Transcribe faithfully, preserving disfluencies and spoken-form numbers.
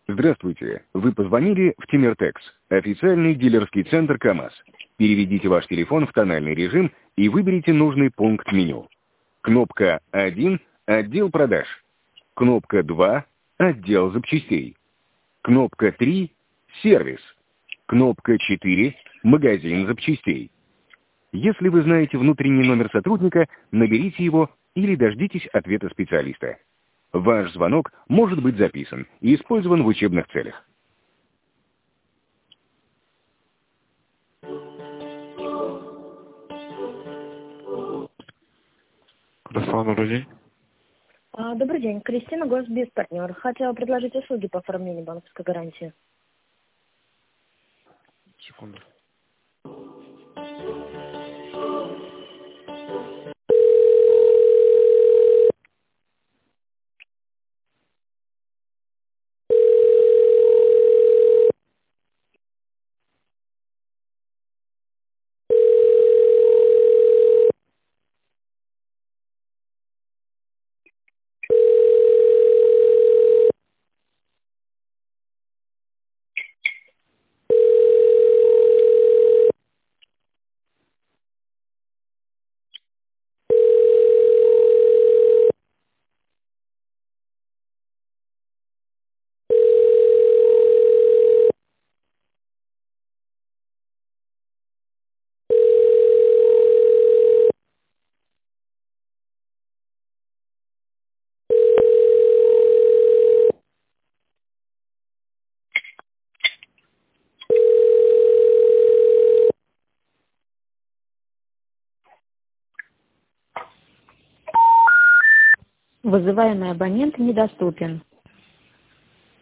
Здравствуйте. Вы позвонили в Тимиртекс, официальный дилерский центр КАМАЗ. Переведите ваш телефон в тональный режим и выберите нужный пункт меню. Кнопка один – отдел продаж. Кнопка два – отдел запчастей. Кнопка три – сервис. Кнопка четыре – магазин запчастей. Если вы знаете внутренний номер сотрудника, наберите его или дождитесь ответа специалиста. Ваш звонок может быть записан и использован в учебных целях. Красава, добрый день. А, Добрый день. Кристина, Госбиз-партнер. Хотела предложить услуги по оформлению банковской гарантии. Секунду. Вызываемый абонент недоступен.